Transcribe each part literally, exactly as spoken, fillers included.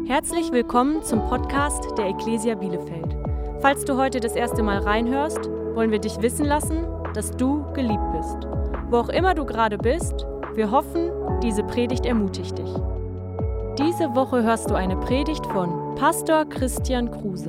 Herzlich willkommen zum Podcast der Ecclesia Bielefeld. Falls du heute das erste Mal reinhörst, wollen wir dich wissen lassen, dass du geliebt bist. Wo auch immer du gerade bist, wir hoffen, diese Predigt ermutigt dich. Diese Woche hörst du eine Predigt von Pastor Christian Kruse.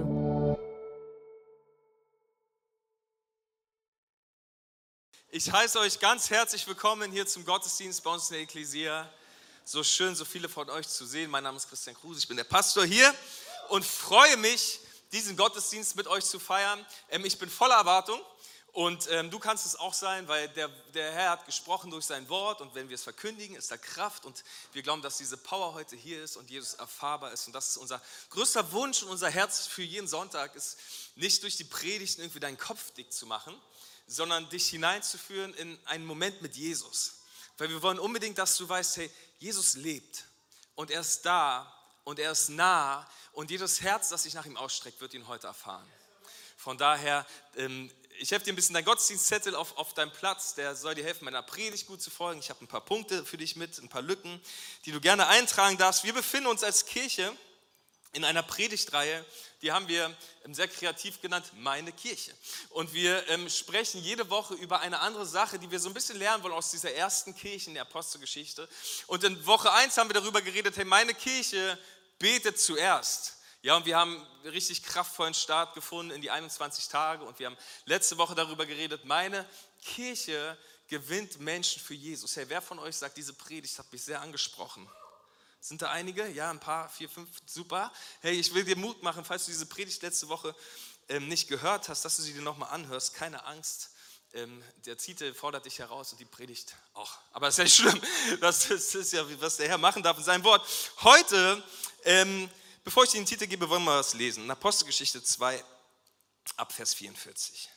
Ich heiße euch ganz herzlich willkommen hier zum Gottesdienst bei uns in der Ecclesia. So schön, so viele von euch zu sehen. Mein Name ist Christian Kruse, ich bin der Pastor hier und freue mich, diesen Gottesdienst mit euch zu feiern. Ähm, ich bin voller Erwartung und ähm, du kannst es auch sein, weil der, der Herr hat gesprochen durch sein Wort und wenn wir es verkündigen, ist da Kraft und wir glauben, dass diese Power heute hier ist und Jesus erfahrbar ist und das ist unser größter Wunsch und unser Herz für jeden Sonntag ist, nicht durch die Predigten irgendwie deinen Kopf dick zu machen, sondern dich hineinzuführen in einen Moment mit Jesus. Weil wir wollen unbedingt, dass du weißt, hey, Jesus lebt und er ist da und er ist nah und jedes Herz, das sich nach ihm ausstreckt, wird ihn heute erfahren. Von daher, ähm, ich helfe dir ein bisschen, dein Gottesdienstzettel auf, auf deinem Platz, der soll dir helfen, meiner Predigt gut zu folgen. Ich habe ein paar Punkte für dich mit, ein paar Lücken, die du gerne eintragen darfst. Wir befinden uns als Kirche in einer Predigtreihe, die haben wir sehr kreativ genannt, meine Kirche. Und wir ähm, sprechen jede Woche über eine andere Sache, die wir so ein bisschen lernen wollen aus dieser ersten Kirche in der Apostelgeschichte. Und in Woche eins haben wir darüber geredet, hey, meine Kirche betet zuerst. Ja, und wir haben einen richtig kraftvollen Start gefunden in die einundzwanzig Tage. Und wir haben letzte Woche darüber geredet, meine Kirche gewinnt Menschen für Jesus. Hey, wer von euch sagt, diese Predigt hat mich sehr angesprochen? Sind da einige? Ja, ein paar, vier, fünf, super. Hey, ich will dir Mut machen, falls du diese Predigt letzte Woche ähm, nicht gehört hast, dass du sie dir nochmal anhörst. Keine Angst, ähm, der Titel fordert dich heraus und die Predigt auch. Aber das ist ja nicht schlimm, das ist, das ist ja, was der Herr machen darf in seinem Wort. Heute, ähm, bevor ich dir den Titel gebe, wollen wir was lesen. In Apostelgeschichte zwei, ab Vers vierundvierzig.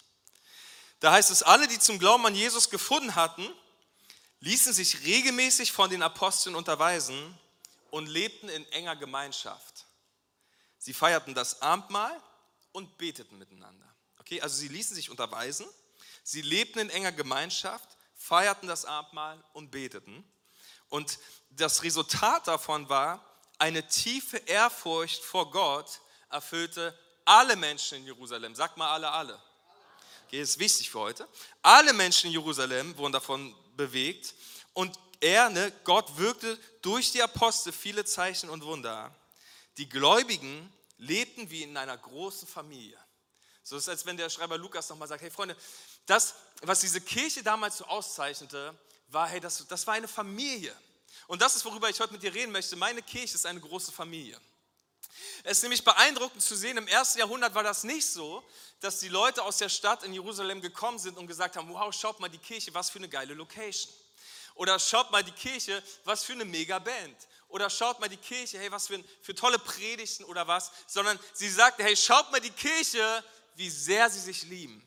Da heißt es, alle, die zum Glauben an Jesus gefunden hatten, ließen sich regelmäßig von den Aposteln unterweisen und lebten in enger Gemeinschaft. Sie feierten das Abendmahl und beteten miteinander. Okay, also sie ließen sich unterweisen, sie lebten in enger Gemeinschaft, feierten das Abendmahl und beteten. Und das Resultat davon war, eine tiefe Ehrfurcht vor Gott erfüllte alle Menschen in Jerusalem. Sag mal alle, alle. Okay, das ist wichtig für heute. Alle Menschen in Jerusalem wurden davon bewegt und Er, ne, Gott wirkte durch die Apostel viele Zeichen und Wunder. Die Gläubigen lebten wie in einer großen Familie. So ist es, als wenn der Schreiber Lukas nochmal sagt, hey Freunde, das, was diese Kirche damals so auszeichnete, war, hey, das, das war eine Familie. Und das ist, worüber ich heute mit dir reden möchte. Meine Kirche ist eine große Familie. Es ist nämlich beeindruckend zu sehen, im ersten Jahrhundert war das nicht so, dass die Leute aus der Stadt in Jerusalem gekommen sind und gesagt haben, wow, schaut mal die Kirche, was für eine geile Location. Oder schaut mal die Kirche, was für eine Mega-Band. Oder schaut mal die Kirche, hey, was für, für tolle Predigten oder was. Sondern sie sagte, hey, schaut mal die Kirche, wie sehr sie sich lieben.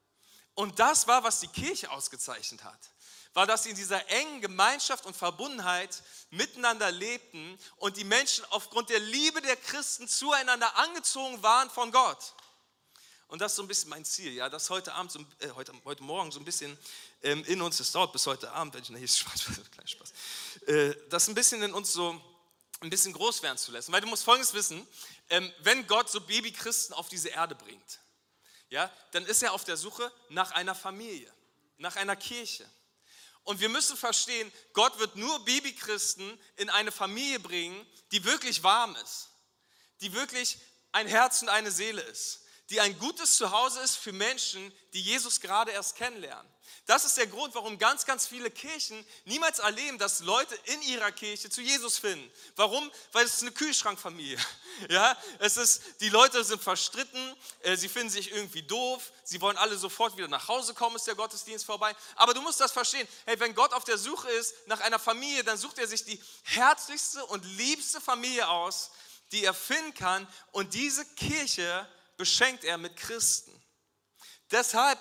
Und das war, was die Kirche ausgezeichnet hat. War, dass sie in dieser engen Gemeinschaft und Verbundenheit miteinander lebten und die Menschen aufgrund der Liebe der Christen zueinander angezogen waren von Gott. Und das ist so ein bisschen mein Ziel, ja, dass heute Abend, so, äh, heute, heute Morgen so ein bisschen ähm, in uns, das dauert bis heute Abend, wenn ich, nee, Spaß, kleiner Spaß, äh, das ein bisschen in uns so ein bisschen groß werden zu lassen. Weil du musst Folgendes wissen, ähm, wenn Gott so Babychristen auf diese Erde bringt, ja, dann ist er auf der Suche nach einer Familie, nach einer Kirche. Und wir müssen verstehen, Gott wird nur Babychristen in eine Familie bringen, die wirklich warm ist, die wirklich ein Herz und eine Seele ist, die ein gutes Zuhause ist für Menschen, die Jesus gerade erst kennenlernen. Das ist der Grund, warum ganz, ganz viele Kirchen niemals erleben, dass Leute in ihrer Kirche zu Jesus finden. Warum? Weil es ist eine Kühlschrankfamilie. Ja, es ist, die Leute sind verstritten, äh, sie finden sich irgendwie doof, sie wollen alle sofort wieder nach Hause kommen, ist der Gottesdienst vorbei. Aber du musst das verstehen, hey, wenn Gott auf der Suche ist nach einer Familie, dann sucht er sich die herzlichste und liebste Familie aus, die er finden kann und diese Kirche beschenkt er mit Christen. Deshalb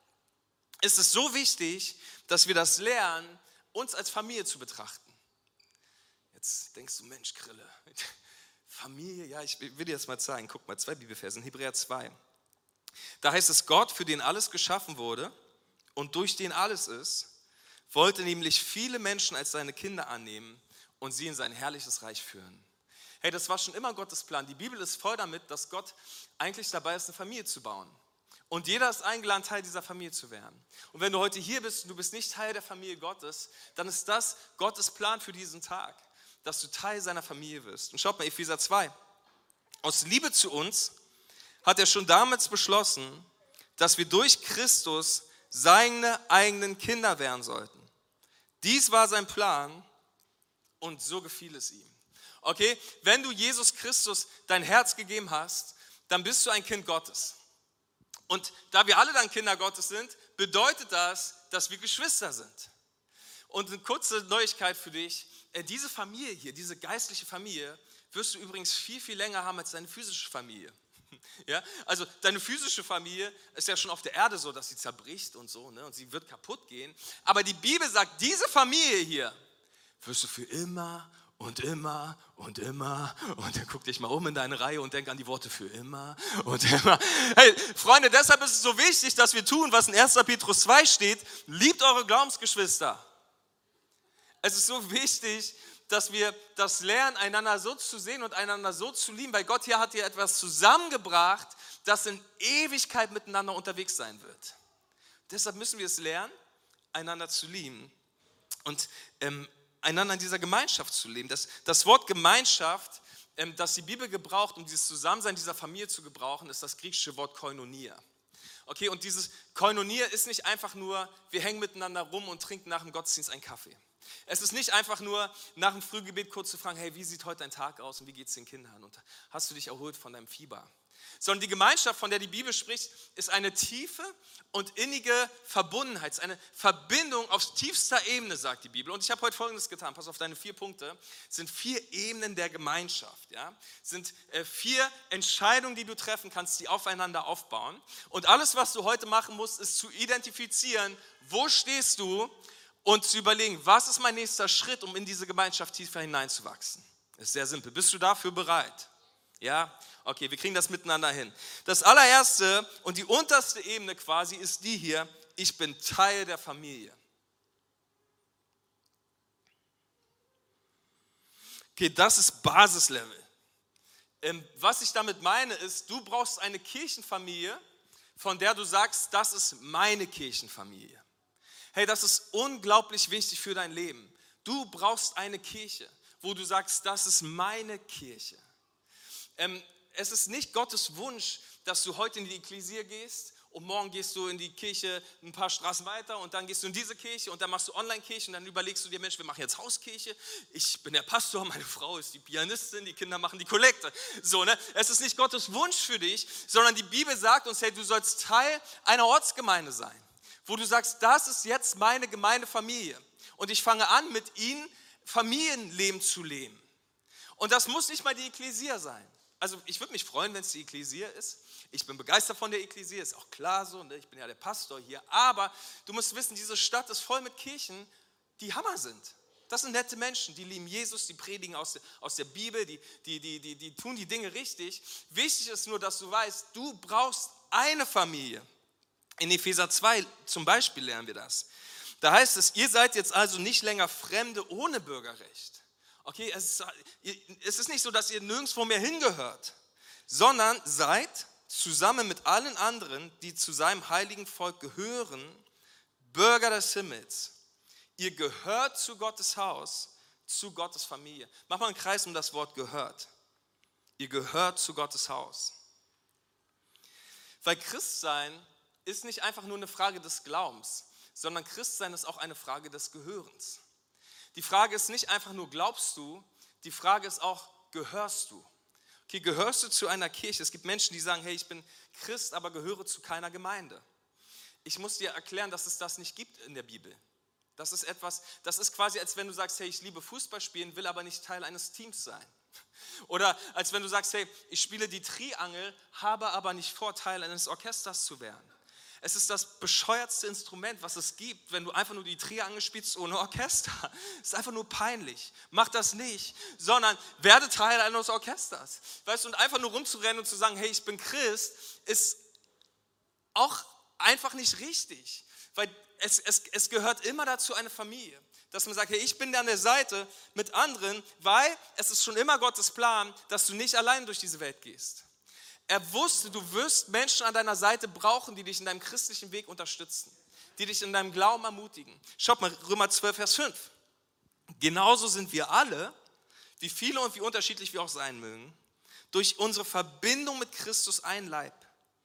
ist es so wichtig, dass wir das lernen, uns als Familie zu betrachten. Jetzt denkst du, Mensch, Grille, Familie, ja, ich will dir das mal zeigen. Guck mal, zwei Bibelverse, in Hebräer zwei. Da heißt es, Gott, für den alles geschaffen wurde und durch den alles ist, wollte nämlich viele Menschen als seine Kinder annehmen und sie in sein herrliches Reich führen. Hey, das war schon immer Gottes Plan. Die Bibel ist voll damit, dass Gott eigentlich dabei ist, eine Familie zu bauen. Und jeder ist eingeladen, Teil dieser Familie zu werden. Und wenn du heute hier bist und du bist nicht Teil der Familie Gottes, dann ist das Gottes Plan für diesen Tag, dass du Teil seiner Familie wirst. Und schaut mal, Epheser zwei. Aus Liebe zu uns hat er schon damals beschlossen, dass wir durch Christus seine eigenen Kinder werden sollten. Dies war sein Plan und so gefiel es ihm. Okay, wenn du Jesus Christus dein Herz gegeben hast, dann bist du ein Kind Gottes. Und da wir alle dann Kinder Gottes sind, bedeutet das, dass wir Geschwister sind. Und eine kurze Neuigkeit für dich, diese Familie hier, diese geistliche Familie, wirst du übrigens viel, viel länger haben als deine physische Familie. Ja, also deine physische Familie ist ja schon auf der Erde so, dass sie zerbricht und so, ne, und sie wird kaputt gehen. Aber die Bibel sagt, diese Familie hier wirst du für immer und immer und immer, und dann guck dich mal um in deine Reihe und denk an die Worte für immer und immer. Hey, Freunde, deshalb ist es so wichtig, dass wir tun, was in erster Petrus zwei steht, liebt eure Glaubensgeschwister. Es ist so wichtig, dass wir das lernen, einander so zu sehen und einander so zu lieben, weil Gott hier hat hier etwas zusammengebracht, das in Ewigkeit miteinander unterwegs sein wird. Deshalb müssen wir es lernen, einander zu lieben und ähm, einander in dieser Gemeinschaft zu leben. Das, das Wort Gemeinschaft, ähm, das die Bibel gebraucht, um dieses Zusammensein dieser Familie zu gebrauchen, ist das griechische Wort Koinonia. Okay, und dieses Koinonia ist nicht einfach nur, wir hängen miteinander rum und trinken nach dem Gottesdienst einen Kaffee. Es ist nicht einfach nur, nach dem Frühgebet kurz zu fragen, hey, wie sieht heute dein Tag aus und wie geht es den Kindern und hast du dich erholt von deinem Fieber? Sondern die Gemeinschaft, von der die Bibel spricht, ist eine tiefe und innige Verbundenheit, eine Verbindung auf tiefster Ebene, sagt die Bibel. Und ich habe heute Folgendes getan, pass auf deine vier Punkte, es sind vier Ebenen der Gemeinschaft, ja? Es sind äh, vier Entscheidungen, die du treffen kannst, die aufeinander aufbauen. Und alles, was du heute machen musst, ist zu identifizieren, wo stehst du, und zu überlegen, was ist mein nächster Schritt, um in diese Gemeinschaft tiefer hineinzuwachsen. Das ist sehr simpel. Bist du dafür bereit? Ja? Okay, wir kriegen das miteinander hin. Das allererste und die unterste Ebene quasi ist die hier, ich bin Teil der Familie. Okay, das ist Basislevel. Ähm, was ich damit meine ist, du brauchst eine Kirchenfamilie, von der du sagst, das ist meine Kirchenfamilie. Hey, das ist unglaublich wichtig für dein Leben. Du brauchst eine Kirche, wo du sagst, das ist meine Kirche. Ähm, es ist nicht Gottes Wunsch, dass du heute in die Ekklesia gehst und morgen gehst du in die Kirche ein paar Straßen weiter und dann gehst du in diese Kirche und dann machst du Online-Kirche und dann überlegst du dir, Mensch, wir machen jetzt Hauskirche. Ich bin der Pastor, meine Frau ist die Pianistin, die Kinder machen die Kollekte. So, ne? Es ist nicht Gottes Wunsch für dich, sondern die Bibel sagt uns, hey, du sollst Teil einer Ortsgemeinde sein, wo du sagst, das ist jetzt meine Gemeindefamilie und ich fange an, mit ihnen Familienleben zu leben. Und das muss nicht mal die Ekklesia sein. Also ich würde mich freuen, wenn es die Ekklesia ist. Ich bin begeistert von der Ekklesia, ist auch klar so, ne? Ich bin ja der Pastor hier. Aber du musst wissen, diese Stadt ist voll mit Kirchen, die Hammer sind. Das sind nette Menschen, die lieben Jesus, die predigen aus der, aus der Bibel, die, die, die, die, die tun die Dinge richtig. Wichtig ist nur, dass du weißt, du brauchst eine Familie. In Epheser zwei zum Beispiel lernen wir das. Da heißt es, ihr seid jetzt also nicht länger Fremde ohne Bürgerrecht. Okay, es ist, es ist nicht so, dass ihr nirgendwo mehr hingehört, sondern seid zusammen mit allen anderen, die zu seinem heiligen Volk gehören, Bürger des Himmels. Ihr gehört zu Gottes Haus, zu Gottes Familie. Mach mal einen Kreis um das Wort gehört. Ihr gehört zu Gottes Haus. Weil Christsein ist nicht einfach nur eine Frage des Glaubens, sondern Christsein ist auch eine Frage des Gehörens. Die Frage ist nicht einfach nur, glaubst du, die Frage ist auch, gehörst du? Okay, gehörst du zu einer Kirche? Es gibt Menschen, die sagen, hey, ich bin Christ, aber gehöre zu keiner Gemeinde. Ich muss dir erklären, dass es das nicht gibt in der Bibel. Das ist etwas, das ist quasi, als wenn du sagst, hey, ich liebe Fußball spielen, will aber nicht Teil eines Teams sein. Oder als wenn du sagst, hey, ich spiele die Triangel, habe aber nicht vor, Teil eines Orchesters zu werden. Es ist das bescheuertste Instrument, was es gibt, wenn du einfach nur die Triangel spielst ohne Orchester. Es ist einfach nur peinlich. Mach das nicht, sondern werde Teil eines Orchesters. Weißt du, und einfach nur rumzurennen und zu sagen, hey, ich bin Christ, ist auch einfach nicht richtig. Weil es, es, es gehört immer dazu eine Familie. dass man sagt, hey, ich bin an der Seite mit anderen, weil es ist schon immer Gottes Plan, dass du nicht allein durch diese Welt gehst. Er wusste, du wirst Menschen an deiner Seite brauchen, die dich in deinem christlichen Weg unterstützen, die dich in deinem Glauben ermutigen. Schaut mal, Römer zwölf, Vers fünf. Genauso sind wir alle, wie viele und wie unterschiedlich wir auch sein mögen, durch unsere Verbindung mit Christus ein Leib.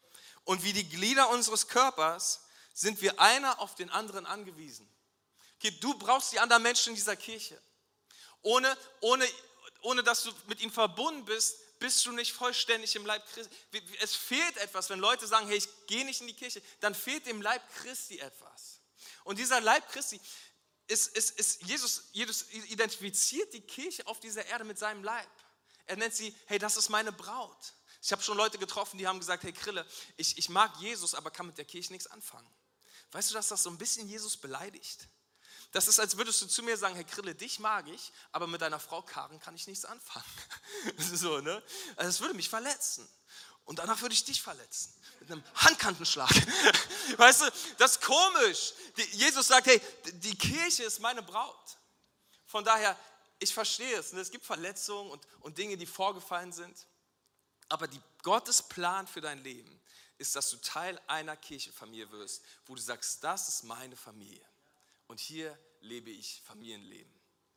Und wie die Glieder unseres Körpers sind wir einer auf den anderen angewiesen. Okay, du brauchst die anderen Menschen in dieser Kirche. Ohne, ohne, ohne dass du mit ihnen verbunden bist, bist du nicht vollständig im Leib Christi. Es fehlt etwas, wenn Leute sagen, hey, ich gehe nicht in die Kirche, dann fehlt dem Leib Christi etwas. Und dieser Leib Christi, ist, ist, ist Jesus, Jesus identifiziert die Kirche auf dieser Erde mit seinem Leib. Er nennt sie, hey, das ist meine Braut. Ich habe schon Leute getroffen, die haben gesagt, hey Krille, ich, ich mag Jesus, aber kann mit der Kirche nichts anfangen. Weißt du, dass das so ein bisschen Jesus beleidigt? Das ist, als würdest du zu mir sagen, hey Krille, dich mag ich, aber mit deiner Frau Karen kann ich nichts anfangen. So, ne? Also das würde mich verletzen. Und danach würde ich dich verletzen. Mit einem Handkantenschlag. Weißt du, das ist komisch. Die, Jesus sagt, hey, die Kirche ist meine Braut. Von daher, ich verstehe es. Ne? Es gibt Verletzungen und, und Dinge, die vorgefallen sind. Aber die, Gottes Plan für dein Leben ist, dass du Teil einer Kirchenfamilie wirst, wo du sagst, das ist meine Familie. Und hier lebe ich Familienleben.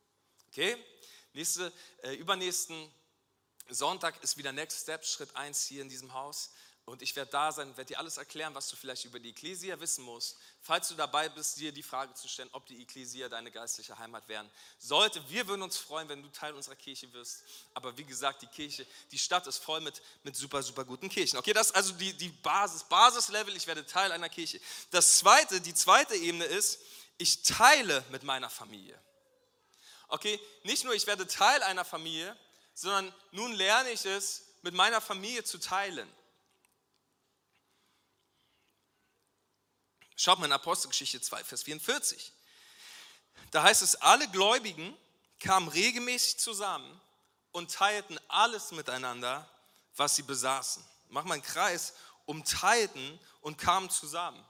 Okay? Nächste, äh, übernächsten Sonntag ist wieder Next Step, Schritt eins hier in diesem Haus. Und ich werde da sein, werde dir alles erklären, was du vielleicht über die Ekklesia wissen musst. Falls du dabei bist, dir die Frage zu stellen, ob die Ekklesia deine geistliche Heimat werden sollte. Wir würden uns freuen, wenn du Teil unserer Kirche wirst. Aber wie gesagt, die Kirche, die Stadt ist voll mit, mit super, super guten Kirchen. Okay, das ist also die, die Basis, Basislevel, ich werde Teil einer Kirche. Das zweite, die zweite Ebene ist, ich teile mit meiner Familie. Okay, nicht nur ich werde Teil einer Familie, sondern nun lerne ich es, mit meiner Familie zu teilen. Schaut mal in Apostelgeschichte zwei, Vers vierundvierzig. Da heißt es, alle Gläubigen kamen regelmäßig zusammen und teilten alles miteinander, was sie besaßen. Mach mal einen Kreis, umteilten und kamen zusammen.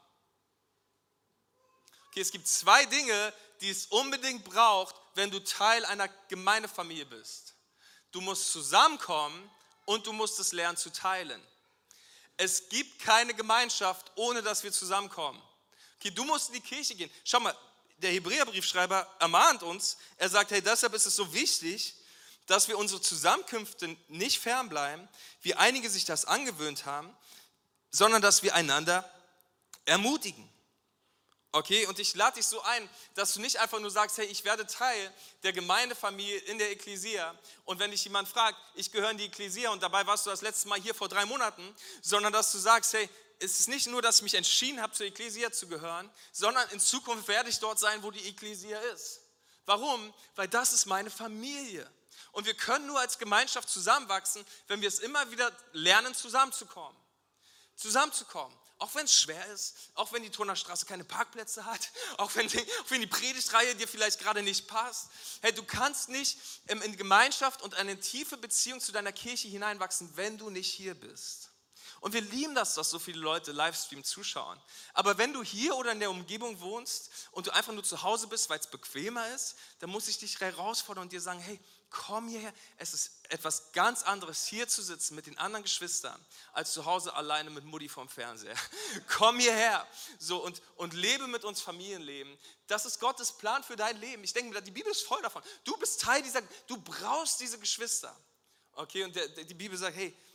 Okay, es gibt zwei Dinge, die es unbedingt braucht, wenn du Teil einer Gemeindefamilie bist. Du musst zusammenkommen und du musst es lernen zu teilen. Es gibt keine Gemeinschaft, ohne dass wir zusammenkommen. Okay, du musst in die Kirche gehen. Schau mal, der Hebräerbriefschreiber ermahnt uns, er sagt, hey, deshalb ist es so wichtig, dass wir unsere Zusammenkünfte nicht fernbleiben, wie einige sich das angewöhnt haben, sondern dass wir einander ermutigen. Okay, und ich lade dich so ein, dass du nicht einfach nur sagst, hey, ich werde Teil der Gemeindefamilie in der Ekklesia und wenn dich jemand fragt, ich gehöre in die Ekklesia und dabei warst du das letzte Mal hier vor drei Monaten, sondern dass du sagst, hey, es ist nicht nur, dass ich mich entschieden habe, zur Ekklesia zu gehören, sondern in Zukunft werde ich dort sein, wo die Ekklesia ist. Warum? Weil das ist meine Familie. Und wir können nur als Gemeinschaft zusammenwachsen, wenn wir es immer wieder lernen, zusammenzukommen. Zusammenzukommen. Auch wenn es schwer ist, auch wenn die Turnerstraße keine Parkplätze hat, auch wenn die, auch wenn die Predigtreihe dir vielleicht gerade nicht passt. Hey, du kannst nicht in Gemeinschaft und eine tiefe Beziehung zu deiner Kirche hineinwachsen, wenn du nicht hier bist. Und wir lieben das, dass so viele Leute Livestream zuschauen. Aber wenn du hier oder in der Umgebung wohnst und du einfach nur zu Hause bist, weil es bequemer ist, dann muss ich dich herausfordern und dir sagen, hey, komm hierher. Es ist etwas ganz anderes, hier zu sitzen mit den anderen Geschwistern, als zu Hause alleine mit Mutti vorm Fernseher. Komm hierher so, und, und lebe mit uns Familienleben. Das ist Gottes Plan für dein Leben. Ich denke mir, die Bibel ist voll davon. Du bist Teil dieser, du brauchst diese Geschwister. Okay, und der, der, die Bibel sagt, hey,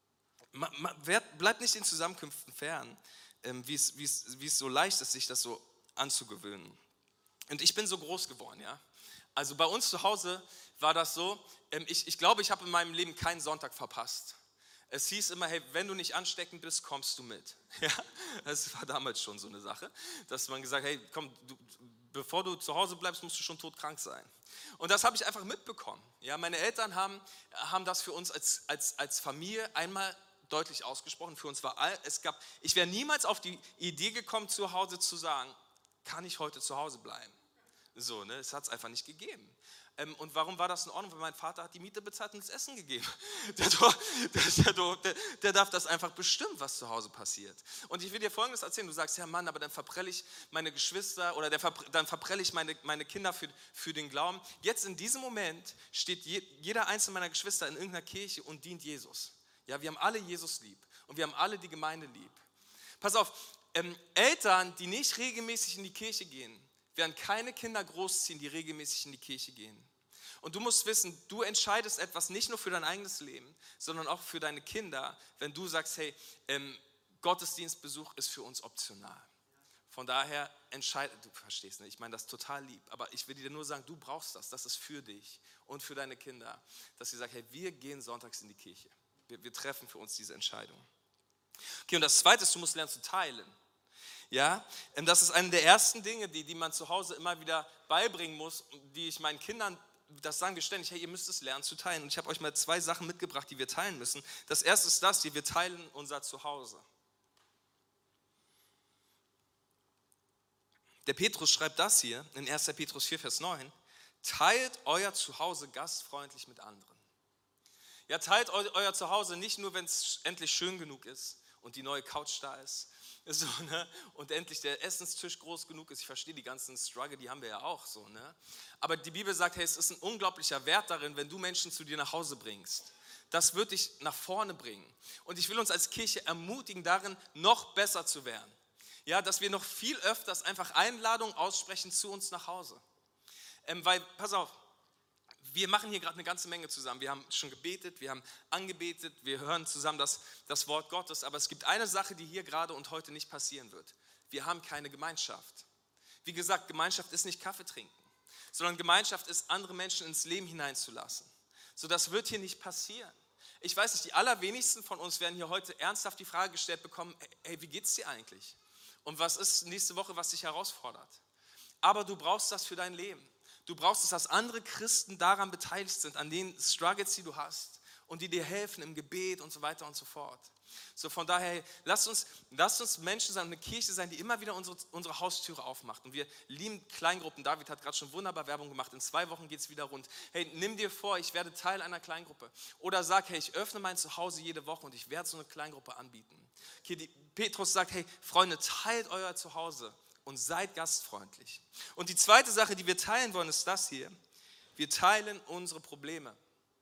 bleib nicht den Zusammenkünften fern, wie es, wie es, wie es so leicht ist, sich das so anzugewöhnen. Und ich bin so groß geworden, ja. Also bei uns zu Hause war das so, ich, ich glaube, ich habe in meinem Leben keinen Sonntag verpasst. Es hieß immer, hey, wenn du nicht ansteckend bist, kommst du mit. Ja, das war damals schon so eine Sache, dass man gesagt hat, hey, komm, du, bevor du zu Hause bleibst, musst du schon todkrank sein. Und das habe ich einfach mitbekommen. Ja, meine Eltern haben, haben das für uns als, als, als Familie einmal deutlich ausgesprochen. Für uns war all, es gab, ich wäre niemals auf die Idee gekommen, zu Hause zu sagen, kann ich heute zu Hause bleiben? So, ne, es hat es einfach nicht gegeben. Ähm, und warum war das in Ordnung? Weil mein Vater hat die Miete bezahlt und das Essen gegeben. Der, der, der, der, der darf das einfach bestimmen, was zu Hause passiert. Und ich will dir Folgendes erzählen. Du sagst, ja Mann, aber dann verprelle ich meine Geschwister oder der, dann verprelle ich meine, meine Kinder für, für den Glauben. Jetzt in diesem Moment steht je, jeder einzelne meiner Geschwister in irgendeiner Kirche und dient Jesus. Ja, wir haben alle Jesus lieb und wir haben alle die Gemeinde lieb. Pass auf, ähm, Eltern, die nicht regelmäßig in die Kirche gehen, werden keine Kinder großziehen, die regelmäßig in die Kirche gehen. Und du musst wissen, du entscheidest etwas nicht nur für dein eigenes Leben, sondern auch für deine Kinder, wenn du sagst, hey, ähm, Gottesdienstbesuch ist für uns optional. Von daher entscheide, du verstehst nicht, ich meine das total lieb, aber ich will dir nur sagen, du brauchst das, das ist für dich und für deine Kinder, dass sie sagen, hey, wir gehen sonntags in die Kirche. Wir, wir treffen für uns diese Entscheidung. Okay, und das Zweite ist, du musst lernen zu teilen. Ja, das ist eine der ersten Dinge, die, die man zu Hause immer wieder beibringen muss, die ich meinen Kindern, das sagen wir ständig, hey, ihr müsst es lernen zu teilen. Und ich habe euch mal zwei Sachen mitgebracht, die wir teilen müssen. Das erste ist das hier, wir teilen unser Zuhause. Der Petrus schreibt das hier in erster Petrus vier, Vers neun, teilt euer Zuhause gastfreundlich mit anderen. Ja, teilt eu, euer Zuhause nicht nur, wenn es endlich schön genug ist und die neue Couch da ist, so, ne? Und endlich der Essenstisch groß genug ist. Ich verstehe die ganzen Struggle, die haben wir ja auch so. Ne? Aber die Bibel sagt, hey, es ist ein unglaublicher Wert darin, wenn du Menschen zu dir nach Hause bringst. Das wird dich nach vorne bringen. Und ich will uns als Kirche ermutigen, darin noch besser zu werden. Ja, dass wir noch viel öfters einfach Einladungen aussprechen zu uns nach Hause. Ähm, weil, pass auf, wir machen hier gerade eine ganze Menge zusammen. Wir haben schon gebetet, wir haben angebetet, wir hören zusammen das, das Wort Gottes. Aber es gibt eine Sache, die hier gerade und heute nicht passieren wird. Wir haben keine Gemeinschaft. Wie gesagt, Gemeinschaft ist nicht Kaffee trinken, sondern Gemeinschaft ist, andere Menschen ins Leben hineinzulassen. So, das wird hier nicht passieren. Ich weiß nicht, die allerwenigsten von uns werden hier heute ernsthaft die Frage gestellt bekommen, hey, wie geht's dir eigentlich? Und was ist nächste Woche, was dich herausfordert? Aber du brauchst das für dein Leben. Du brauchst es, dass andere Christen daran beteiligt sind, an den Struggles, die du hast und die dir helfen im Gebet und so weiter und so fort. So von daher, lasst uns, lasst uns Menschen sein, eine Kirche sein, die immer wieder unsere, unsere Haustüre aufmacht. Und wir lieben Kleingruppen. David hat gerade schon wunderbar Werbung gemacht. In zwei Wochen geht es wieder rund. Hey, nimm dir vor, ich werde Teil einer Kleingruppe. Oder sag, hey, ich öffne mein Zuhause jede Woche und ich werde so eine Kleingruppe anbieten. Okay, die, Petrus sagt, hey, Freunde, teilt euer Zuhause und seid gastfreundlich. Und die zweite Sache, die wir teilen wollen, ist das hier. Wir teilen unsere Probleme.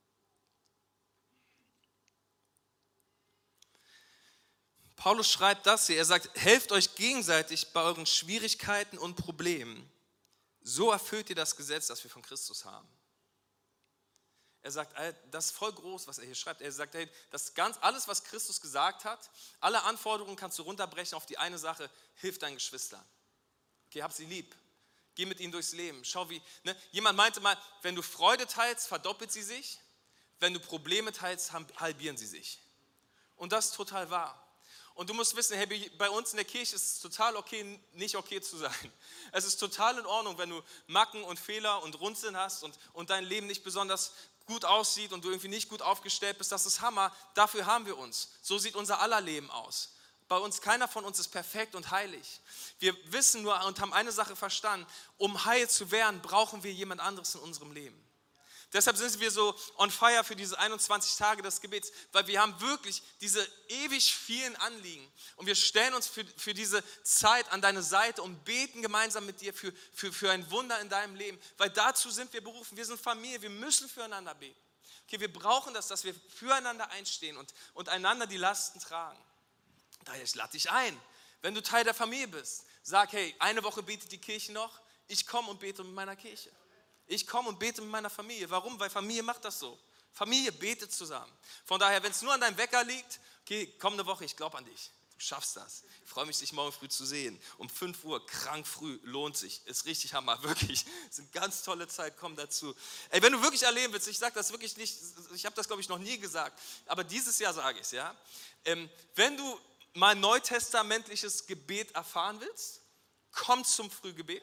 Paulus schreibt das hier, er sagt, helft euch gegenseitig bei euren Schwierigkeiten und Problemen. So erfüllt ihr das Gesetz, das wir von Christus haben. Er sagt, das ist voll groß, was er hier schreibt. Er sagt, hey, das ganz, alles, was Christus gesagt hat, alle Anforderungen kannst du runterbrechen auf die eine Sache, hilf deinen Geschwistern. Okay, hab sie lieb. Geh mit ihnen durchs Leben. Schau wie, ne? Jemand meinte mal, wenn du Freude teilst, verdoppelt sie sich. Wenn du Probleme teilst, halbieren sie sich. Und das ist total wahr. Und du musst wissen, hey, bei uns in der Kirche ist es total okay, nicht okay zu sein. Es ist total in Ordnung, wenn du Macken und Fehler und Runzeln hast und, und dein Leben nicht besonders gut aussieht und du irgendwie nicht gut aufgestellt bist. Das ist Hammer. Dafür haben wir uns. So sieht unser aller Leben aus. Bei uns, keiner von uns ist perfekt und heilig. Wir wissen nur und haben eine Sache verstanden. Um heil zu werden, brauchen wir jemand anderes in unserem Leben. Deshalb sind wir so on fire für diese einundzwanzig Tage des Gebets, weil wir haben wirklich diese ewig vielen Anliegen. Und wir stellen uns für, für diese Zeit an deine Seite und beten gemeinsam mit dir für, für, für ein Wunder in deinem Leben. Weil dazu sind wir berufen. Wir sind Familie, wir müssen füreinander beten. Okay, wir brauchen das, dass wir füreinander einstehen und, und einander die Lasten tragen. Daher, ich lade dich ein, wenn du Teil der Familie bist. Sag, hey, eine Woche betet die Kirche noch, ich komme und bete mit meiner Kirche. Ich komme und bete mit meiner Familie. Warum? Weil Familie macht das so. Familie betet zusammen. Von daher, wenn es nur an deinem Wecker liegt, okay, kommende Woche, ich glaube an dich. Du schaffst das. Ich freue mich, dich morgen früh zu sehen. Um fünf Uhr, krank früh, lohnt sich. Ist richtig Hammer, wirklich. Ist eine ganz tolle Zeit, komm dazu. Ey, wenn du wirklich erleben willst, ich sage das wirklich nicht, ich habe das, glaube ich, noch nie gesagt, aber dieses Jahr sage ich es, ja. Ähm, wenn du mal neutestamentliches Gebet erfahren willst, komm zum Frühgebet.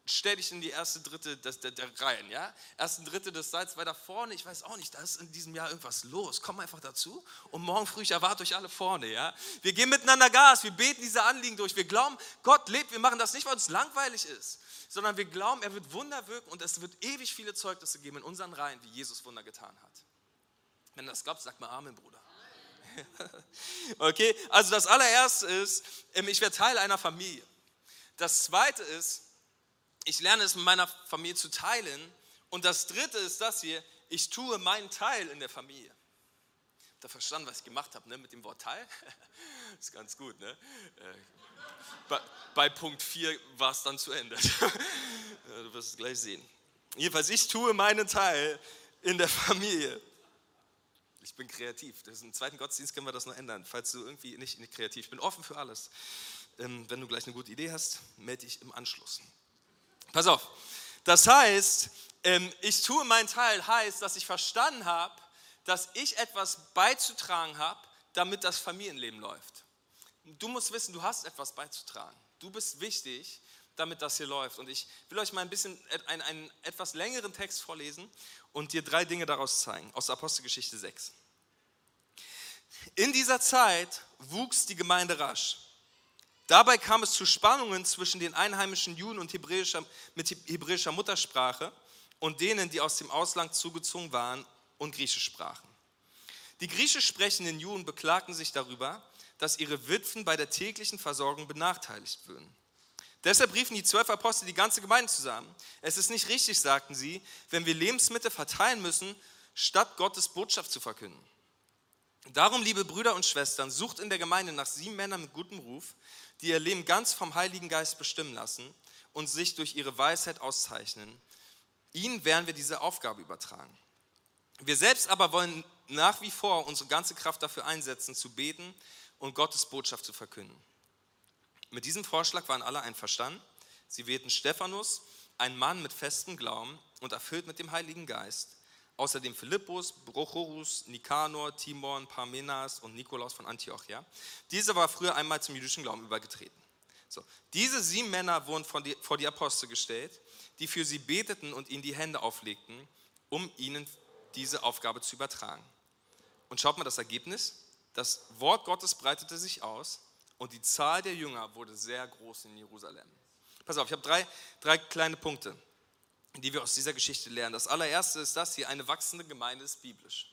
stell dich in die erste, dritte des, der, der Reihen, ja? Erste, dritte des Saals weiter vorne, ich weiß auch nicht, da ist in diesem Jahr irgendwas los, komm einfach dazu und morgen früh, ich erwarte euch alle vorne, ja? Wir geben miteinander Gas, wir beten diese Anliegen durch, wir glauben, Gott lebt, wir machen das nicht, weil uns langweilig ist, sondern wir glauben, er wird Wunder wirken und es wird ewig viele Zeugnisse geben in unseren Reihen, wie Jesus Wunder getan hat. Wenn du das glaubst, sag mal Amen, Bruder. Okay, also das allererste ist, ich werde Teil einer Familie. Das zweite ist, ich lerne es mit meiner Familie zu teilen. Und das dritte ist das hier, ich tue meinen Teil in der Familie. Habt ihr verstanden, was ich gemacht habe, ne, mit dem Wort Teil? Das ist ganz gut, ne? Bei, bei Punkt vier war es dann zu Ende. Du wirst es gleich sehen. Jedenfalls, ich tue meinen Teil in der Familie. Ich bin kreativ. Das ist im zweiten Gottesdienst können wir das noch ändern, falls du irgendwie nicht, nicht kreativ bist. Ich bin offen für alles. Ähm, wenn du gleich eine gute Idee hast, melde dich im Anschluss. Pass auf. Das heißt, ähm, ich tue meinen Teil, heißt, dass ich verstanden habe, dass ich etwas beizutragen habe, damit das Familienleben läuft. Du musst wissen, du hast etwas beizutragen. Du bist wichtig, damit das hier läuft. Und ich will euch mal ein bisschen einen, einen etwas längeren Text vorlesen und dir drei Dinge daraus zeigen, aus Apostelgeschichte sechs. In dieser Zeit wuchs die Gemeinde rasch. Dabei kam es zu Spannungen zwischen den einheimischen Juden und hebräischer, mit hebräischer Muttersprache und denen, die aus dem Ausland zugezogen waren und Griechisch sprachen. Die griechisch sprechenden Juden beklagten sich darüber, dass ihre Witwen bei der täglichen Versorgung benachteiligt würden. Deshalb riefen die zwölf Apostel die ganze Gemeinde zusammen. Es ist nicht richtig, sagten sie, wenn wir Lebensmittel verteilen müssen, statt Gottes Botschaft zu verkünden. Darum, liebe Brüder und Schwestern, sucht in der Gemeinde nach sieben Männern mit gutem Ruf, die ihr Leben ganz vom Heiligen Geist bestimmen lassen und sich durch ihre Weisheit auszeichnen. Ihnen werden wir diese Aufgabe übertragen. Wir selbst aber wollen nach wie vor unsere ganze Kraft dafür einsetzen, zu beten und Gottes Botschaft zu verkünden. Mit diesem Vorschlag waren alle einverstanden. Sie wählten Stephanus, einen Mann mit festem Glauben und erfüllt mit dem Heiligen Geist, außerdem Philippus, Prochorus, Nikanor, Timon, Parmenas und Nikolaus von Antiochia. Dieser war früher einmal zum jüdischen Glauben übergetreten. So, diese sieben Männer wurden vor die, vor die Apostel gestellt, die für sie beteten und ihnen die Hände auflegten, um ihnen diese Aufgabe zu übertragen. Und schaut mal das Ergebnis. Das Wort Gottes breitete sich aus und die Zahl der Jünger wurde sehr groß in Jerusalem. Pass auf, ich habe drei, drei kleine Punkte, die wir aus dieser Geschichte lernen. Das allererste ist das hier, eine wachsende Gemeinde ist biblisch.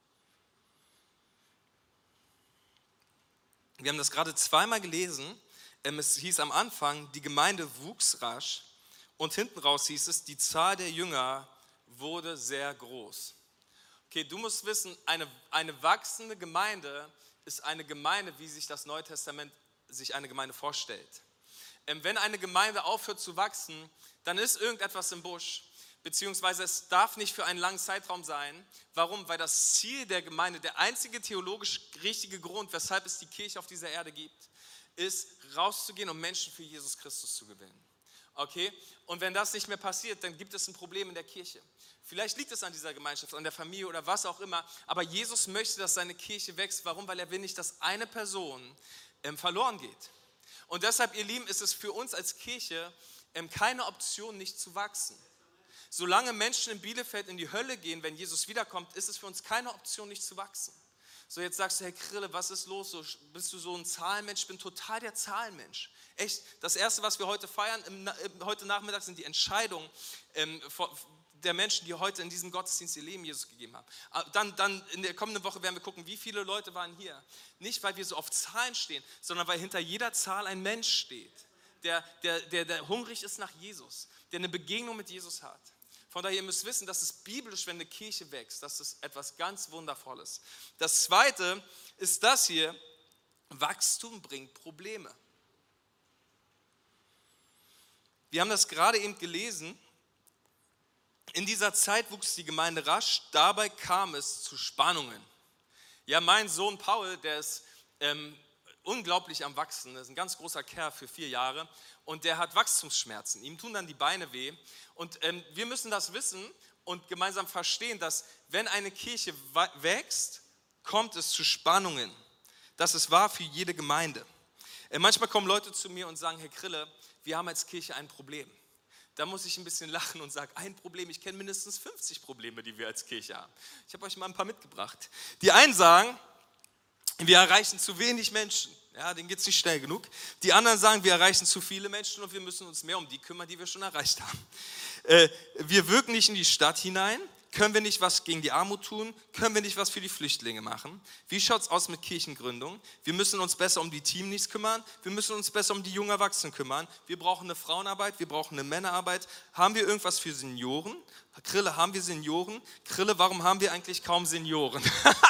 Wir haben das gerade zweimal gelesen. Es hieß am Anfang, die Gemeinde wuchs rasch und hinten raus hieß es, die Zahl der Jünger wurde sehr groß. Okay, du musst wissen, eine, eine wachsende Gemeinde ist eine Gemeinde, wie sich das Neue Testament sich eine Gemeinde vorstellt. Ähm, wenn eine Gemeinde aufhört zu wachsen, dann ist irgendetwas im Busch, beziehungsweise es darf nicht für einen langen Zeitraum sein. Warum? Weil das Ziel der Gemeinde, der einzige theologisch richtige Grund, weshalb es die Kirche auf dieser Erde gibt, ist, rauszugehen und Menschen für Jesus Christus zu gewinnen. Okay? Und wenn das nicht mehr passiert, dann gibt es ein Problem in der Kirche. Vielleicht liegt es an dieser Gemeinschaft, an der Familie oder was auch immer, aber Jesus möchte, dass seine Kirche wächst. Warum? Weil er will nicht, dass eine Person ähm, verloren geht. Und deshalb, ihr Lieben, ist es für uns als Kirche ähm, keine Option, nicht zu wachsen. Solange Menschen in Bielefeld in die Hölle gehen, wenn Jesus wiederkommt, ist es für uns keine Option, nicht zu wachsen. So, jetzt sagst du, Herr Krille, was ist los? So, bist du so ein Zahlenmensch? Ich bin total der Zahlenmensch. Echt, das Erste, was wir heute feiern, im, im, heute Nachmittag, sind die Entscheidungen ähm, von, der Menschen, die heute in diesem Gottesdienst ihr Leben Jesus gegeben haben. Dann, dann in der kommenden Woche werden wir gucken, wie viele Leute waren hier. Nicht, weil wir so auf Zahlen stehen, sondern weil hinter jeder Zahl ein Mensch steht, der, der, der, der hungrig ist nach Jesus, der eine Begegnung mit Jesus hat. Von daher, ihr müsst wissen, dass es biblisch, wenn eine Kirche wächst, das ist etwas ganz Wundervolles. Das Zweite ist das hier, Wachstum bringt Probleme. Wir haben das gerade eben gelesen. In dieser Zeit wuchs die Gemeinde rasch, dabei kam es zu Spannungen. Ja, mein Sohn Paul, der ist ähm, unglaublich am Wachsen, das ist ein ganz großer Kerl für vier Jahre und der hat Wachstumsschmerzen, ihm tun dann die Beine weh und ähm, wir müssen das wissen und gemeinsam verstehen, dass wenn eine Kirche wächst, kommt es zu Spannungen. Das ist wahr für jede Gemeinde. Äh, manchmal kommen Leute zu mir und sagen, Herr Krille, wir haben als Kirche ein Problem. da muss ich ein bisschen lachen und sage, ein Problem, ich kenne mindestens fünfzig Probleme, die wir als Kirche haben. Ich habe euch mal ein paar mitgebracht. Die einen sagen, wir erreichen zu wenig Menschen. Ja, denen geht es nicht schnell genug. Die anderen sagen, wir erreichen zu viele Menschen und wir müssen uns mehr um die kümmern, die wir schon erreicht haben. Äh, wir wirken nicht in die Stadt hinein. Können wir nicht was gegen die Armut tun? Können wir nicht was für die Flüchtlinge machen? Wie schaut es aus mit Kirchengründung? Wir müssen uns besser um die Teenies kümmern. Wir müssen uns besser um die jungen Erwachsenen kümmern. Wir brauchen eine Frauenarbeit, wir brauchen eine Männerarbeit. Haben wir irgendwas für Senioren? Krille, haben wir Senioren? Krille, warum haben wir eigentlich kaum Senioren?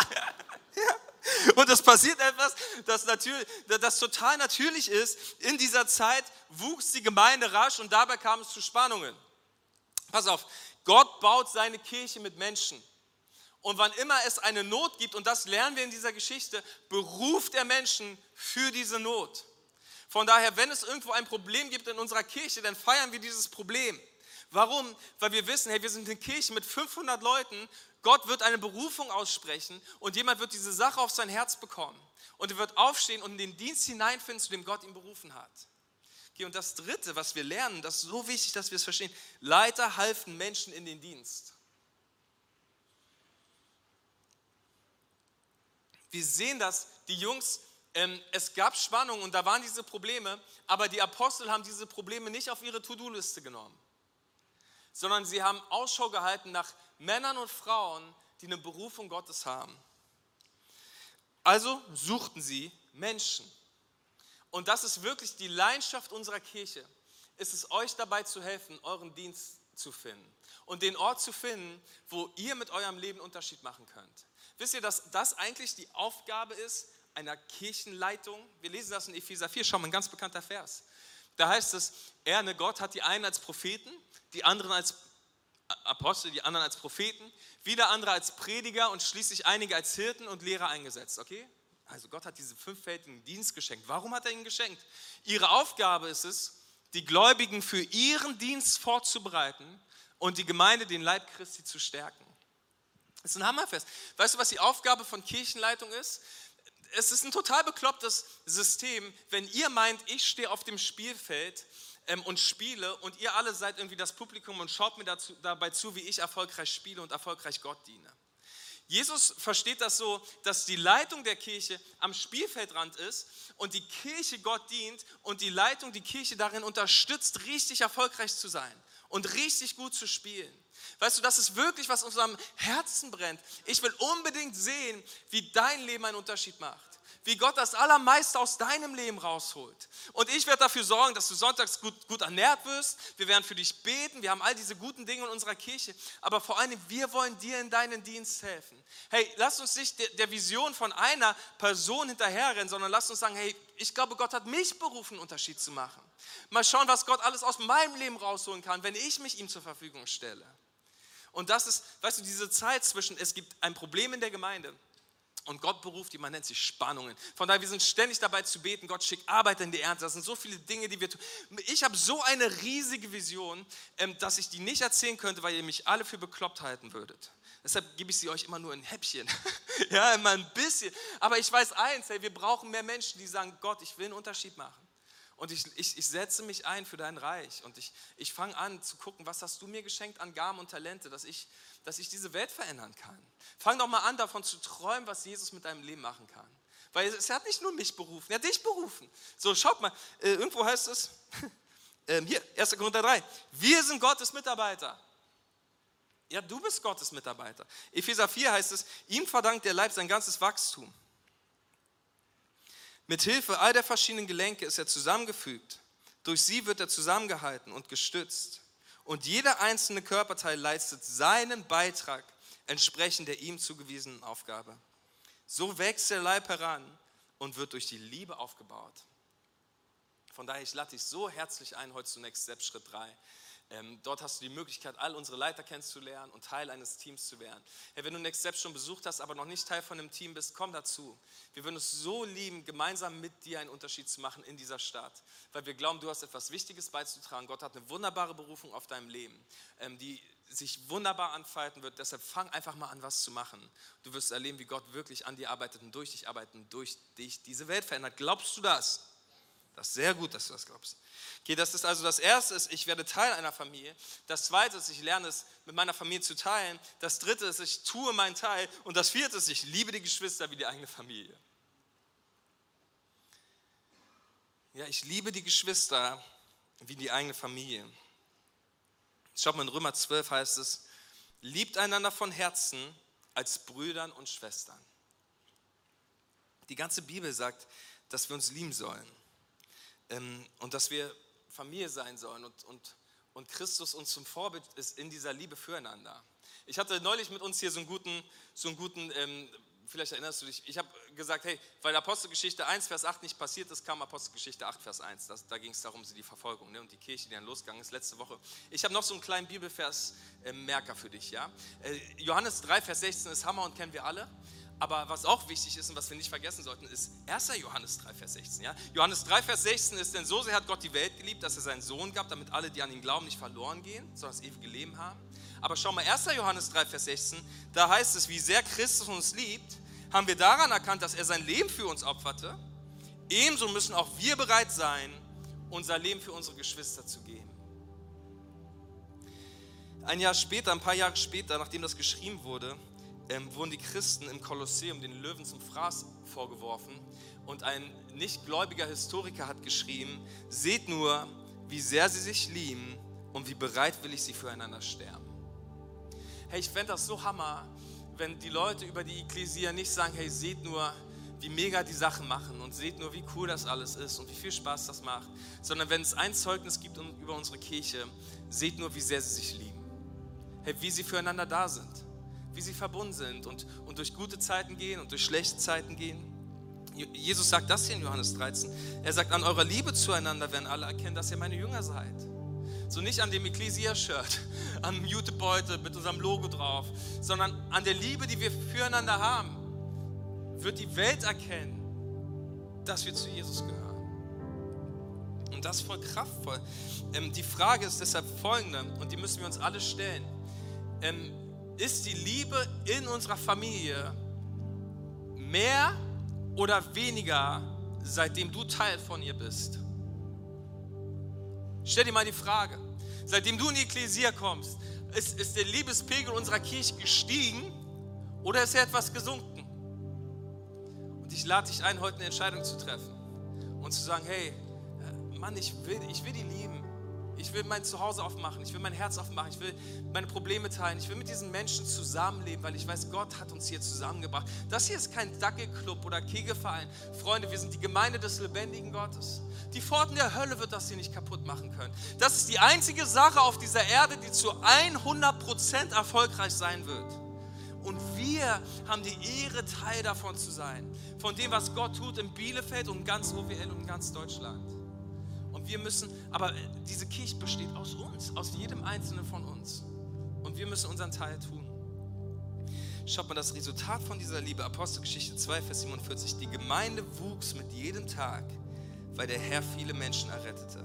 Und es passiert etwas, das, natürlich, das total natürlich ist. In dieser Zeit wuchs die Gemeinde rasch und dabei kam es zu Spannungen. Pass auf, Gott baut seine Kirche mit Menschen. Und wann immer es eine Not gibt, und das lernen wir in dieser Geschichte, beruft er Menschen für diese Not. Von daher, wenn es irgendwo ein Problem gibt in unserer Kirche, dann feiern wir dieses Problem. Warum? Weil wir wissen, hey, wir sind eine Kirche mit fünfhundert Leuten. Gott wird eine Berufung aussprechen und jemand wird diese Sache auf sein Herz bekommen. Und er wird aufstehen und in den Dienst hineinfinden, zu dem Gott ihn berufen hat. Okay, und das Dritte, was wir lernen, das ist so wichtig, dass wir es verstehen. Leiter halfen Menschen in den Dienst. Wir sehen das, die Jungs, ähm, es gab Spannungen und da waren diese Probleme, aber die Apostel haben diese Probleme nicht auf ihre To-Do-Liste genommen, sondern sie haben Ausschau gehalten nach Männern und Frauen, die eine Berufung Gottes haben. Also suchten sie Menschen. Und das ist wirklich die Leidenschaft unserer Kirche. Ist es euch dabei zu helfen, euren Dienst zu finden und den Ort zu finden, wo ihr mit eurem Leben einen Unterschied machen könnt. Wisst ihr, dass das eigentlich die Aufgabe ist einer Kirchenleitung? Wir lesen das in Epheser vier, schau mal, ein ganz bekannter Vers. Da heißt es, er, ne, Gott hat die einen als Propheten, die anderen als Apostel, die anderen als Propheten, wieder andere als Prediger und schließlich einige als Hirten und Lehrer eingesetzt. Okay? Also Gott hat diesen fünffältigen Dienst geschenkt. Warum hat er ihn geschenkt? Ihre Aufgabe ist es, die Gläubigen für ihren Dienst vorzubereiten und die Gemeinde, den Leib Christi, zu stärken. Das ist ein Hammerfest. Weißt du, was die Aufgabe von Kirchenleitung ist? Es ist ein total beklopptes System, wenn ihr meint, ich stehe auf dem Spielfeld ähm, und spiele und ihr alle seid irgendwie das Publikum und schaut mir dazu, dabei zu, wie ich erfolgreich spiele und erfolgreich Gott diene. Jesus versteht das so, dass die Leitung der Kirche am Spielfeldrand ist und die Kirche Gott dient und die Leitung die Kirche darin unterstützt, richtig erfolgreich zu sein und richtig gut zu spielen. Weißt du, das ist wirklich, was unserem Herzen brennt. Ich will unbedingt sehen, wie dein Leben einen Unterschied macht. Wie Gott das Allermeiste aus deinem Leben rausholt. Und ich werde dafür sorgen, dass du sonntags gut, gut ernährt wirst. Wir werden für dich beten. Wir haben all diese guten Dinge in unserer Kirche. Aber vor allem, wir wollen dir in deinen Dienst helfen. Hey, lass uns nicht der, der Vision von einer Person hinterherrennen, sondern lass uns sagen, hey, ich glaube, Gott hat mich berufen, einen Unterschied zu machen. Mal schauen, was Gott alles aus meinem Leben rausholen kann, wenn ich mich ihm zur Verfügung stelle. Und das ist, weißt du, diese Zeit zwischen, es gibt ein Problem in der Gemeinde und Gott beruft die, man nennt sie Spannungen. Von daher, wir sind ständig dabei zu beten, Gott schickt Arbeiter in die Ernte. Das sind so viele Dinge, die wir tun. Ich habe so eine riesige Vision, dass ich die nicht erzählen könnte, weil ihr mich alle für bekloppt halten würdet. Deshalb gebe ich sie euch immer nur in Häppchen. Ja, immer ein bisschen. Aber ich weiß eins, hey, wir brauchen mehr Menschen, die sagen, Gott, ich will einen Unterschied machen. Und ich, ich, ich setze mich ein für dein Reich und ich, ich fange an zu gucken, was hast du mir geschenkt an Gaben und Talente, dass ich, dass ich diese Welt verändern kann. Fang doch mal an, davon zu träumen, was Jesus mit deinem Leben machen kann. Weil es, er hat nicht nur mich berufen, er hat dich berufen. So, schaut mal, äh, irgendwo heißt es, äh, hier, erster Korinther drei, wir sind Gottes Mitarbeiter. Ja, du bist Gottes Mitarbeiter. Epheser vier heißt es, ihm verdankt der Leib sein ganzes Wachstum. Mit Hilfe all der verschiedenen Gelenke ist er zusammengefügt. Durch sie wird er zusammengehalten und gestützt. Und jeder einzelne Körperteil leistet seinen Beitrag entsprechend der ihm zugewiesenen Aufgabe. So wächst der Leib heran und wird durch die Liebe aufgebaut. Von daher, ich lade dich so herzlich ein, heute zu Next Step Schritt drei. Ähm, dort hast du die Möglichkeit, all unsere Leiter kennenzulernen und Teil eines Teams zu werden. Hey, wenn du Next Step schon besucht hast, aber noch nicht Teil von einem Team bist, komm dazu. Wir würden es so lieben, gemeinsam mit dir einen Unterschied zu machen in dieser Stadt. Weil wir glauben, du hast etwas Wichtiges beizutragen. Gott hat eine wunderbare Berufung auf deinem Leben, ähm, die sich wunderbar anfalten wird. Deshalb fang einfach mal an, was zu machen. Du wirst erleben, wie Gott wirklich an dir arbeitet und durch dich arbeitet und durch dich diese Welt verändert. Glaubst du das? Das ist sehr gut, dass du das glaubst. Okay, das ist also das Erste, ist, ich werde Teil einer Familie. Das Zweite ist, ich lerne es mit meiner Familie zu teilen. Das Dritte ist, ich tue meinen Teil. Und das Vierte ist, ich liebe die Geschwister wie die eigene Familie. Ja, ich liebe die Geschwister wie die eigene Familie. Schaut mal, in Römer zwölf heißt es, liebt einander von Herzen als Brüdern und Schwestern. Die ganze Bibel sagt, dass wir uns lieben sollen ähm, und dass wir Familie sein sollen und, und, und Christus uns zum Vorbild ist in dieser Liebe füreinander. Ich hatte neulich mit uns hier so einen guten, so einen guten ähm, vielleicht erinnerst du dich, ich habe gesagt, hey, weil Apostelgeschichte eins, Vers acht nicht passiert ist, kam Apostelgeschichte acht, Vers eins. Das, da ging es darum, die Verfolgung, ne, und die Kirche, die dann losgegangen ist letzte Woche. Ich habe noch so einen kleinen Bibelvers-Merker äh, für dich. Ja? Äh, Johannes drei, Vers sechzehn ist Hammer und kennen wir alle. Aber was auch wichtig ist und was wir nicht vergessen sollten, ist erster Johannes drei, Vers sechzehn. Ja? Johannes drei, Vers sechzehn ist, denn so sehr hat Gott die Welt geliebt, dass er seinen Sohn gab, damit alle, die an ihn glauben, nicht verloren gehen, sondern das ewige Leben haben. Aber schau mal, erster Johannes drei, Vers sechzehn, da heißt es, wie sehr Christus uns liebt, haben wir daran erkannt, dass er sein Leben für uns opferte. Ebenso müssen auch wir bereit sein, unser Leben für unsere Geschwister zu geben. Ein Jahr später, ein paar Jahre später, nachdem das geschrieben wurde, ähm, wurden die Christen im Kolosseum den Löwen zum Fraß vorgeworfen. Und ein nichtgläubiger Historiker hat geschrieben, seht nur, wie sehr sie sich lieben und wie bereitwillig sie füreinander sterben. Hey, ich fände das so Hammer, wenn die Leute über die Ekklesia nicht sagen, hey, seht nur, wie mega die Sachen machen und seht nur, wie cool das alles ist und wie viel Spaß das macht, sondern wenn es ein Zeugnis gibt über unsere Kirche, seht nur, wie sehr sie sich lieben. Hey, wie sie füreinander da sind, wie sie verbunden sind und, und durch gute Zeiten gehen und durch schlechte Zeiten gehen. Jesus sagt das hier in Johannes dreizehn. Er sagt, an eurer Liebe zueinander werden alle erkennen, dass ihr meine Jünger seid. So nicht an dem Ekklesia-Shirt, am Jutebeutel mit unserem Logo drauf, sondern an der Liebe, die wir füreinander haben, wird die Welt erkennen, dass wir zu Jesus gehören. Und das ist voll kraftvoll. Ähm, die Frage ist deshalb folgende, und die müssen wir uns alle stellen. Ähm, ist die Liebe in unserer Familie mehr oder weniger, seitdem du Teil von ihr bist? Stell dir mal die Frage, seitdem du in die Ekklesia kommst, ist, ist der Liebespegel unserer Kirche gestiegen oder ist er etwas gesunken? Und ich lade dich ein, heute eine Entscheidung zu treffen und zu sagen, hey, Mann, ich will, ich will die lieben. Ich will mein Zuhause aufmachen, ich will mein Herz aufmachen, ich will meine Probleme teilen, ich will mit diesen Menschen zusammenleben, weil ich weiß, Gott hat uns hier zusammengebracht. Das hier ist kein Dackelclub oder Kegelverein. Freunde, wir sind die Gemeinde des lebendigen Gottes. Die Pforten der Hölle wird das hier nicht kaputt machen können. Das ist die einzige Sache auf dieser Erde, die zu hundert Prozent erfolgreich sein wird. Und wir haben die Ehre, Teil davon zu sein. Von dem, was Gott tut in Bielefeld und in ganz O W L und in ganz Deutschland. Und wir müssen, aber diese Kirche besteht aus uns, aus jedem Einzelnen von uns. Und wir müssen unseren Teil tun. Schaut mal, das Resultat von dieser Liebe, Apostelgeschichte zwei, Vers siebenundvierzig. Die Gemeinde wuchs mit jedem Tag, weil der Herr viele Menschen errettete.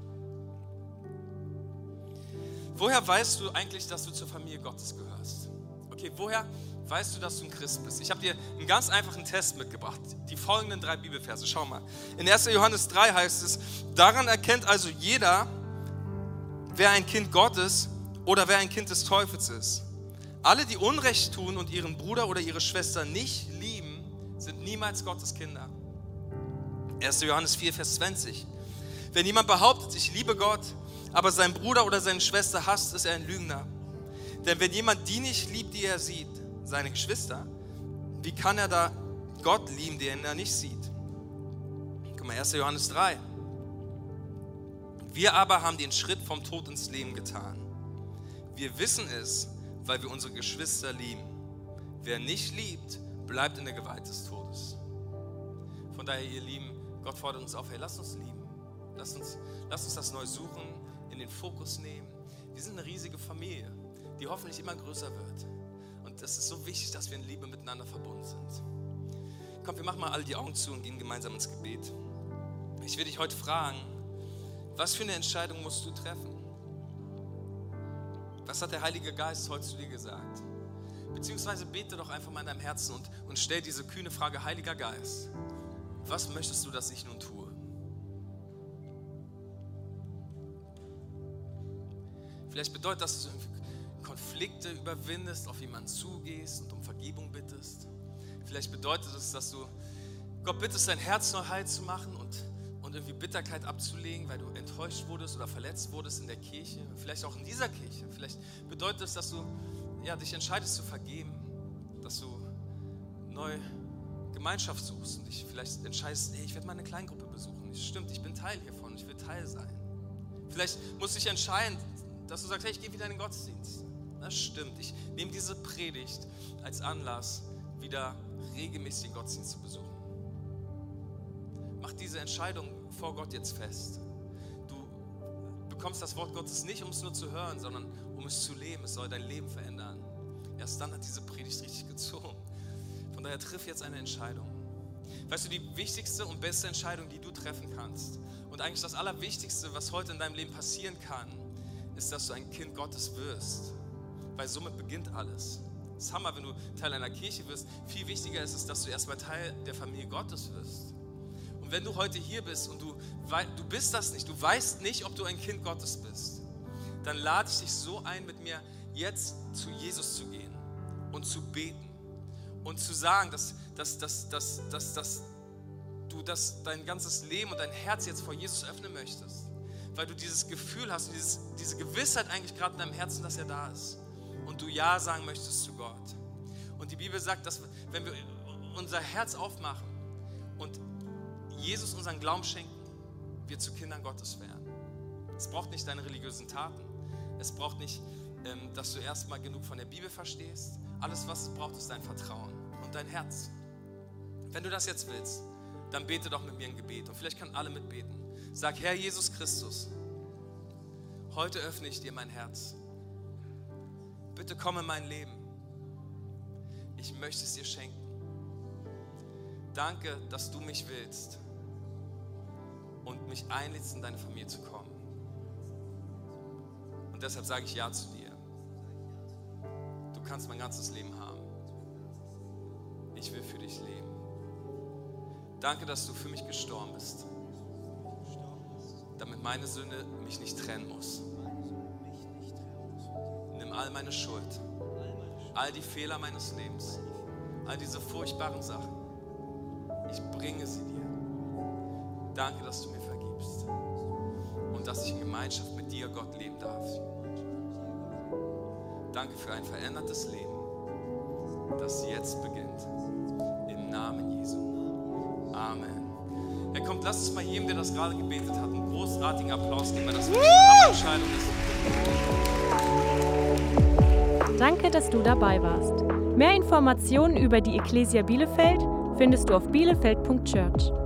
Woher weißt du eigentlich, dass du zur Familie Gottes gehörst? Okay, woher weißt du, dass du ein Christ bist? Ich habe dir einen ganz einfachen Test mitgebracht. Die folgenden drei Bibelverse. Schau mal. In erster Johannes drei heißt es, daran erkennt also jeder, wer ein Kind Gottes oder wer ein Kind des Teufels ist. Alle, die Unrecht tun und ihren Bruder oder ihre Schwester nicht lieben, sind niemals Gottes Kinder. erster Johannes vier, Vers zwanzig. Wenn jemand behauptet, ich liebe Gott, aber seinen Bruder oder seine Schwester hasst, ist er ein Lügner. Denn wenn jemand die nicht liebt, die er sieht, seine Geschwister, wie kann er da Gott lieben, den er nicht sieht? Guck mal, erster Johannes drei. Wir aber haben den Schritt vom Tod ins Leben getan. Wir wissen es, weil wir unsere Geschwister lieben. Wer nicht liebt, bleibt in der Gewalt des Todes. Von daher, ihr Lieben, Gott fordert uns auf, hey, lasst uns lieben. Lasst uns, lasst uns das neu suchen, in den Fokus nehmen. Wir sind eine riesige Familie, die hoffentlich immer größer wird. Und es ist so wichtig, dass wir in Liebe miteinander verbunden sind. Komm, wir machen mal alle die Augen zu und gehen gemeinsam ins Gebet. Ich will dich heute fragen, was für eine Entscheidung musst du treffen? Was hat der Heilige Geist heute zu dir gesagt? Beziehungsweise bete doch einfach mal in deinem Herzen und, und stell diese kühne Frage, Heiliger Geist, was möchtest du, dass ich nun tue? Vielleicht bedeutet das, dass du Konflikte überwindest, auf jemanden zugehst und um Vergebung bittest. Vielleicht bedeutet es, dass du Gott bittest, dein Herz neu heil zu machen und, und irgendwie Bitterkeit abzulegen, weil du enttäuscht wurdest oder verletzt wurdest in der Kirche. Vielleicht auch in dieser Kirche. Vielleicht bedeutet es, dass du ja, dich entscheidest zu vergeben, dass du neu Gemeinschaft suchst und dich vielleicht entscheidest, hey, ich werde mal eine Kleingruppe besuchen. Das stimmt, ich bin Teil hiervon, ich will Teil sein. Vielleicht musst du dich entscheiden, dass du sagst, hey, ich gehe wieder in den Gottesdienst. Das stimmt, ich nehme diese Predigt als Anlass, wieder regelmäßig den Gottesdienst zu besuchen. Mach diese Entscheidung vor Gott jetzt fest. Du bekommst das Wort Gottes nicht, um es nur zu hören, sondern um es zu leben. Es soll dein Leben verändern. Erst dann hat diese Predigt richtig gezogen. Von daher triff jetzt eine Entscheidung. Weißt du, die wichtigste und beste Entscheidung, die du treffen kannst und eigentlich das Allerwichtigste, was heute in deinem Leben passieren kann, ist, dass du ein Kind Gottes wirst. Weil somit beginnt alles. Das ist Hammer, wenn du Teil einer Kirche wirst. Viel wichtiger ist es, dass du erstmal Teil der Familie Gottes wirst. Und wenn du heute hier bist und du, du bist das nicht, du weißt nicht, ob du ein Kind Gottes bist, dann lade ich dich so ein, mit mir jetzt zu Jesus zu gehen und zu beten und zu sagen, dass, dass, dass, dass, dass, dass du das, dein ganzes Leben und dein Herz jetzt vor Jesus öffnen möchtest, weil du dieses Gefühl hast, dieses, diese Gewissheit eigentlich gerade in deinem Herzen, dass er da ist und du Ja sagen möchtest zu Gott. Und die Bibel sagt, dass wenn wir unser Herz aufmachen und Jesus unseren Glauben schenken, wir zu Kindern Gottes werden. Es braucht nicht deine religiösen Taten, es braucht nicht, ähm, dass du erstmal genug von der Bibel verstehst. Alles, was es braucht, ist dein Vertrauen und dein Herz. Wenn du das jetzt willst, dann bete doch mit mir ein Gebet und vielleicht können alle mitbeten. Sag, Herr Jesus Christus, heute öffne ich dir mein Herz. Bitte komm in mein Leben. Ich möchte es dir schenken. Danke, dass du mich willst und mich einlädst, in deine Familie zu kommen. Und deshalb sage ich Ja zu dir. Du kannst mein ganzes Leben haben. Ich will für dich leben. Danke, dass du für mich gestorben bist, damit meine Sünde mich nicht trennen muss. Nimm all meine Schuld, all die Fehler meines Lebens, all diese furchtbaren Sachen. Ich bringe sie dir. Danke, dass du mir vergibst und dass ich in Gemeinschaft mit dir, Gott, leben darf. Danke für ein verändertes Leben, das jetzt beginnt. Im Namen Jesu. Amen. Hey, kommt, lasst uns mal jedem, der das gerade gebetet hat, einen großartigen Applaus geben, weil das wirklich eine Entscheidung ist. Danke, dass du dabei warst. Mehr Informationen über die Ecclesia Bielefeld findest du auf bielefeld punkt church.